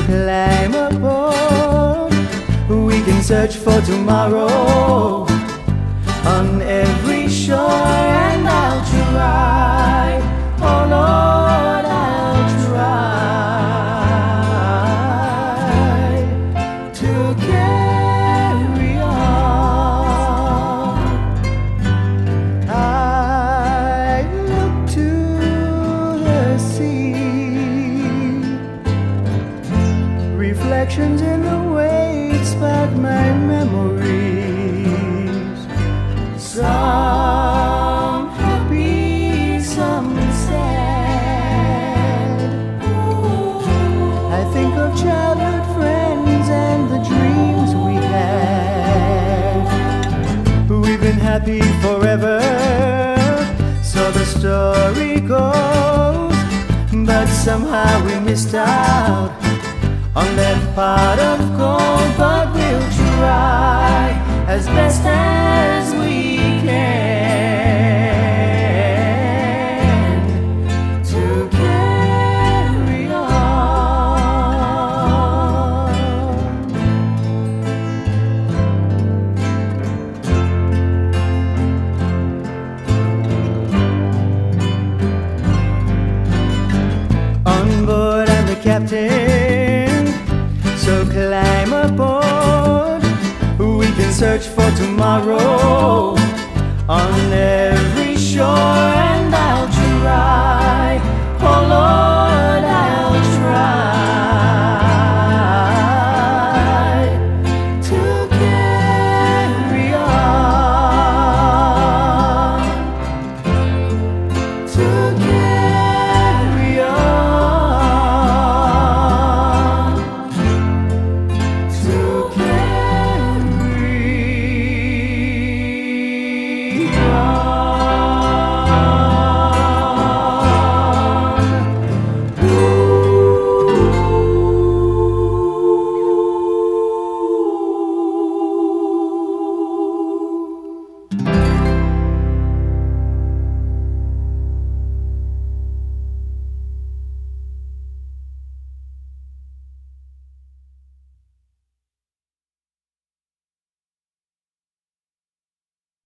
climb aboard. We can search for tomorrow on every shore, and I'll try, oh Lord, I'll try to carry on. I look to the sea, reflections in the waves spark my memories. Some happy, some sad. I think of childhood friends and the dreams we had. We've been happy forever, so the story goes. But somehow we missed out on that pot of gold. But we'll try as best as we can to carry on. On board I'm the captain, so climb aboard. We can search for tomorrow on